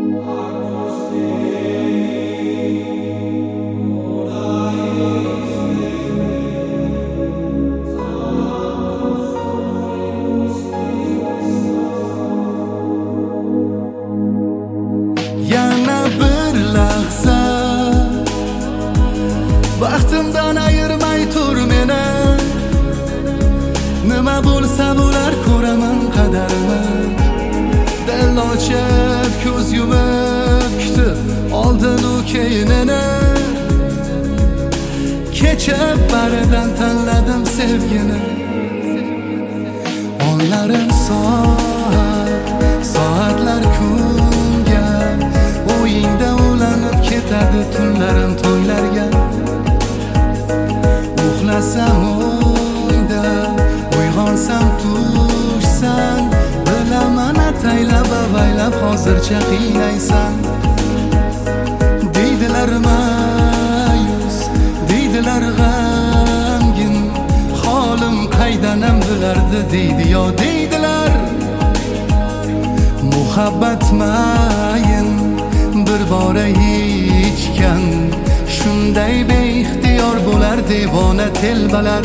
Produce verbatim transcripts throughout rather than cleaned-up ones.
Yana bir lahza baxtimdan ayirmay tur meni. Nima bo'lsa bo'lar, ko'raman qadarini. Dil ochib ko'z yumib kutib oldin u keyinini. Kechib baridan tanladim sevgini. Onlarim soat, soatlar kunga, o'yingda ulanib ketadi tunlarim to'ylarga. Uxlasam o'yda, uyg'onsam tushsan, bilaman ataylab avaylab hozircha qiynaysan. Deydilar mayus, deydilar g'amgin, holim qaydanam bilardi deydi yo deydilar. Muhabbat mayin bir bora ichgan, shunday beixtiyor bo'lar devona telbalar.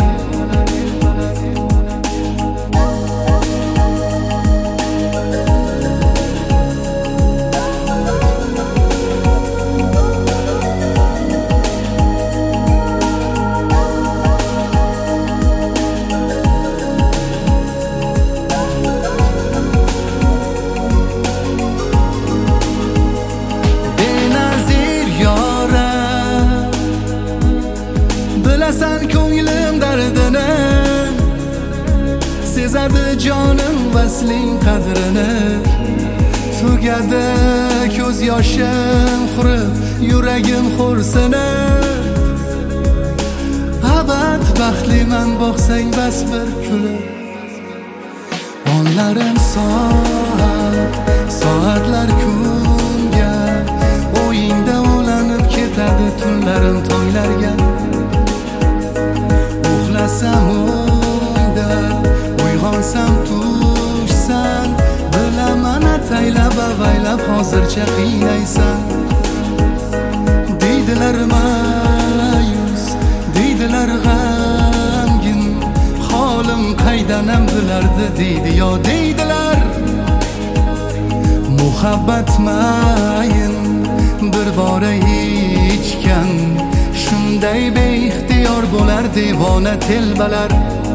Bilasan ko'nglim dardini, sezadi jonim vasling qadrini. Tugadi ko'z yoshim qurib, yuragim xo'rsinib. Abad baxtliman boqsang bas bir kulib. Onlarim soat, soatlar kunga, o'yingda ulanib ketadi tunlarim to'ylarga. Uxlasam o'yda, uyg'onsam tushsan, bilaman ataylab avaylab hozircha qiynaysan. Deydilar mayus, deydilar g'amgin, holim qaydanam bilardi deydi yo deydilar. Muhabbat mayin bir bora ichgan, shunday beixtiyor bo'lar devona telbalar.